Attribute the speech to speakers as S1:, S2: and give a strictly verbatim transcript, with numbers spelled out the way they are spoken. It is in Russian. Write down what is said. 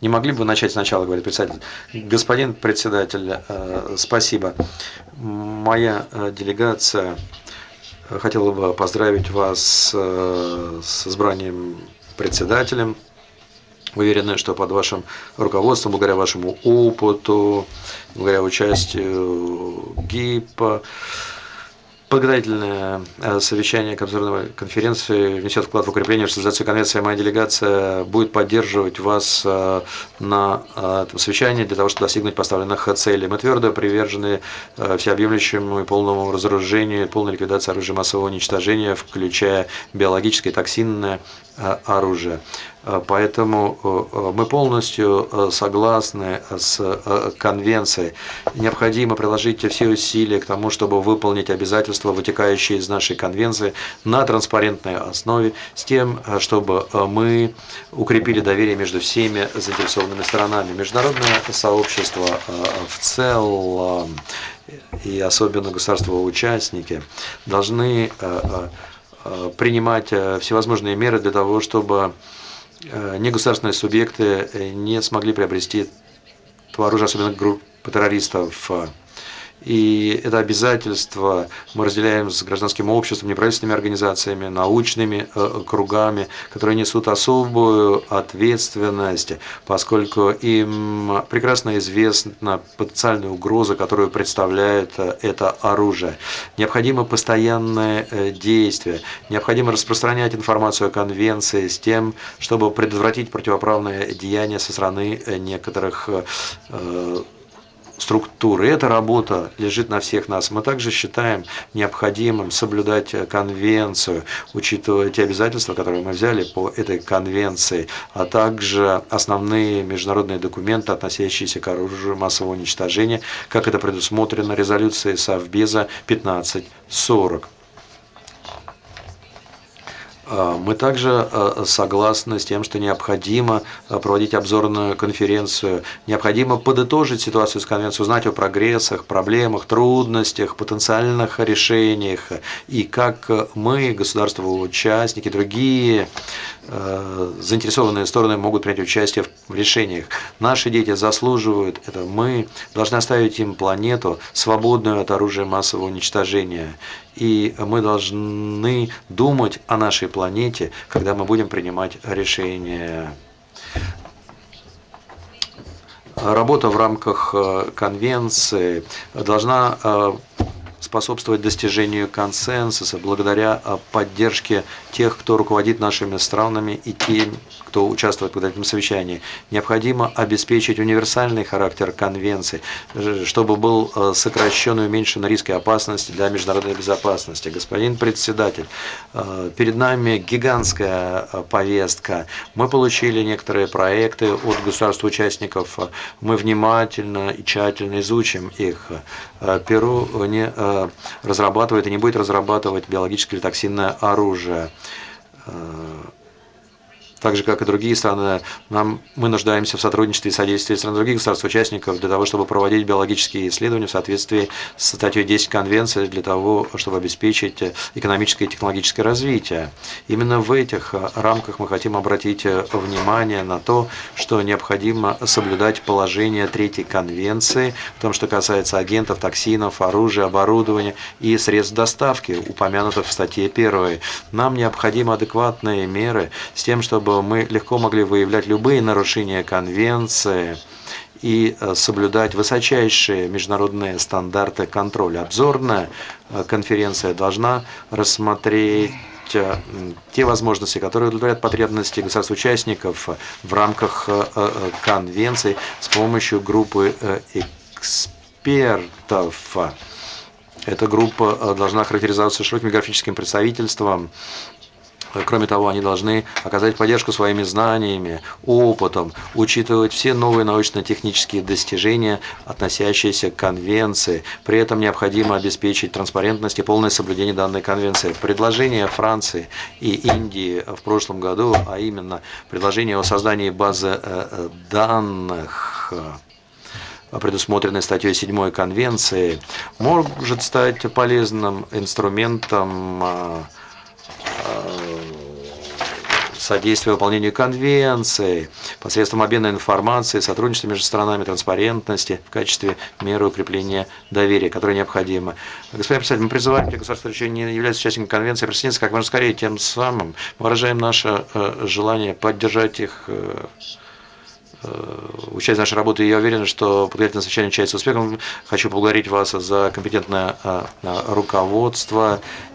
S1: Не могли бы вы начать сначала, говорит председатель. Господин председатель, спасибо. Моя делегация хотела бы поздравить вас с избранием председателем. Уверены, что под вашим руководством, благодаря вашему опыту, благодаря участию ГИПа, подготовительное совещание обзорной конференции внесет вклад в укрепление реализации конвенции. Моя делегация будет поддерживать вас на этом совещании для того, чтобы достигнуть поставленных целей. Мы твердо привержены всеобъемлющему и полному разоружению, полной ликвидации оружия массового уничтожения, включая биологическое и токсинное оружие. Поэтому мы полностью согласны с конвенцией. Необходимо приложить все усилия к тому, чтобы выполнить обязательства, вытекающие из нашей конвенции, на транспарентной основе, с тем, чтобы мы укрепили доверие между всеми заинтересованными сторонами. Международное сообщество в целом и особенно государства-участники должны принимать всевозможные меры для того, чтобы негосударственные субъекты не смогли приобрести то оружие, особенно группы террористов. И это обязательство мы разделяем с гражданским обществом, неправительственными организациями, научными кругами, которые несут особую ответственность, поскольку им прекрасно известна потенциальная угроза, которую представляет это оружие. Необходимо постоянное действие, необходимо распространять информацию о конвенции с тем, чтобы предотвратить противоправные деяния со стороны некоторых структуры. Эта работа лежит на всех нас. Мы также считаем необходимым соблюдать конвенцию, учитывая те обязательства, которые мы взяли по этой конвенции, а также основные международные документы, относящиеся к оружию массового уничтожения, как это предусмотрено резолюцией Совбеза пятнадцать сорок. Мы также согласны с тем, что необходимо проводить обзорную конференцию, необходимо подытожить ситуацию с конвенцией, узнать о прогрессах, проблемах, трудностях, потенциальных решениях и как мы, государства-участники, другие заинтересованные стороны могут принять участие в решениях. Наши дети заслуживают это. Мы должны оставить им планету, свободную от оружия массового уничтожения. И мы должны думать о нашей планете, когда мы будем принимать решения. Работа в рамках конвенции должна способствовать достижению консенсуса благодаря поддержке тех, кто руководит нашими странами и тем, кто участвует в этом совещании. Необходимо обеспечить универсальный характер конвенции, чтобы был сокращен и уменьшен риск и опасность для международной безопасности. Господин председатель, перед нами гигантская повестка. Мы получили некоторые проекты от государств-участников. Мы внимательно и тщательно изучим их. Перу не разрабатывает и не будет разрабатывать биологическое или токсинное оружие. Так же, как и другие страны, нам, мы нуждаемся в сотрудничестве и содействии стран других государств-участников для того, чтобы проводить биологические исследования в соответствии с статьей десять Конвенции, для того, чтобы обеспечить экономическое и технологическое развитие. Именно в этих рамках мы хотим обратить внимание на то, что необходимо соблюдать положение третьей Конвенции, в том, что касается агентов, токсинов, оружия, оборудования и средств доставки, упомянутых в статье первой. Нам необходимы адекватные меры с тем, чтобы мы легко могли выявлять любые нарушения конвенции и соблюдать высочайшие международные стандарты контроля. Обзорная конференция должна рассмотреть те возможности, которые удовлетворяют потребности государств-участников в рамках конвенции с помощью группы экспертов. Эта группа должна характеризоваться широким географическим представительством. Кроме того, они должны оказать поддержку своими знаниями, опытом, учитывать все новые научно-технические достижения, относящиеся к конвенции. При этом необходимо обеспечить транспарентность и полное соблюдение данной конвенции. Предложение Франции и Индии в прошлом году, а именно предложение о создании базы данных, предусмотренной статьей седьмой Конвенции, может стать полезным инструментом содействие выполнению конвенции посредством обмена информацией, сотрудничества между странами, транспарентности в качестве меры укрепления доверия, которое необходимо. Господин председатель, мы призываем те государства, которые еще не являются участниками конвенции, присоединиться как можно скорее. Тем самым мы выражаем наше желание поддержать их участие в нашей работе. Я уверен, что подготовительное совещание начинается успехом. Хочу поблагодарить вас за компетентное руководство